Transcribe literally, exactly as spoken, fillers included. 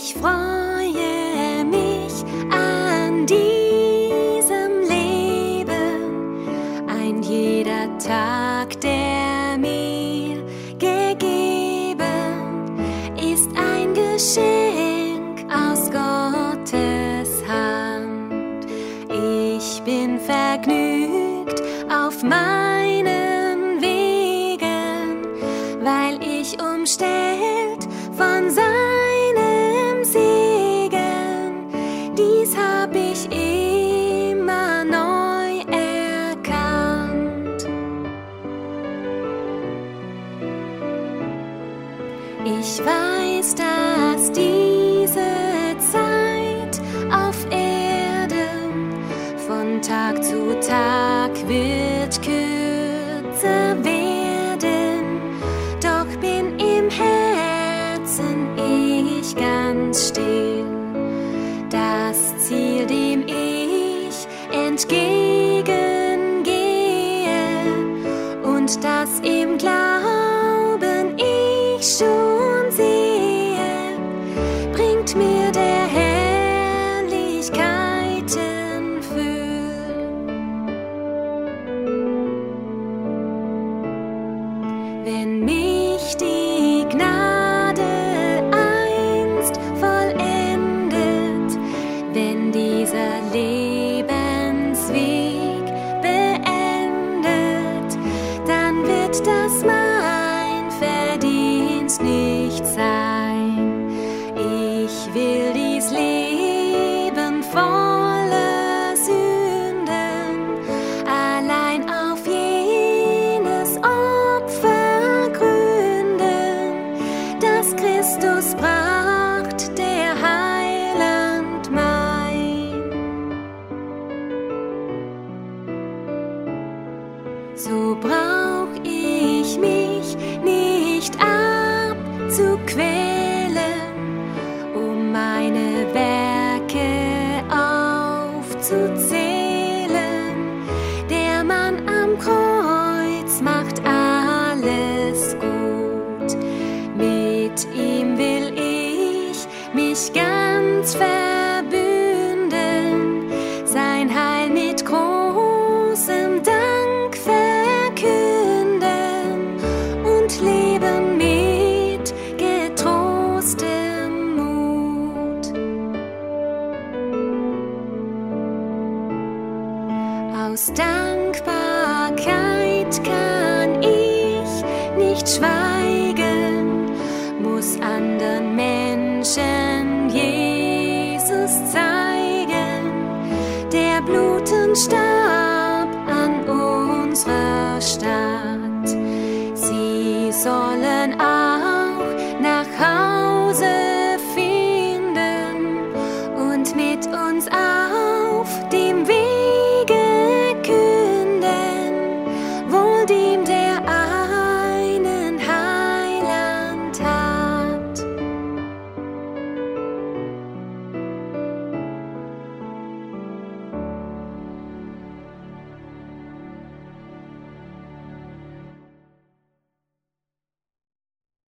Ich freue mich an diesem Leben, ein jeder Tag, der mir gegeben ist, ein Geschenk aus Gottes Hand. Ich bin vergnügt auf meinen Wegen, weil ich umstellt von seinem Segen, dies hab ich immer neu erkannt. Ich weiß, dass diese Zeit auf Erden von Tag zu Tag wird kürzer werden, doch bin im Herzen ich ganz still. Das Ziel, dem ich entgegengehe und das im Glauben ich schon sehe, bringt mir der Herrlichkeiten Füll. Wenn mich die Gnade einst vollendet, wenn dieser Lebensweg beendet, dann wird das mein Verdienst nicht sein. Ich will dies Leben voller Sünden allein auf jenes Opfer gründen, das Christus bracht, der Heiland mein. So brauch ich mich nicht abzuquälen, um meine Werke aufzuzählen. Der Mann am Kreuz macht alles gut. Mit ihm will ich mich ganz verbünden, sein Heil mit großem Dank verkünden und leben mit getrostem Mut. Aus Dankbarkeit kann ich nicht schweigen, muss anderen Menschen Jesus zeigen, der blutend starb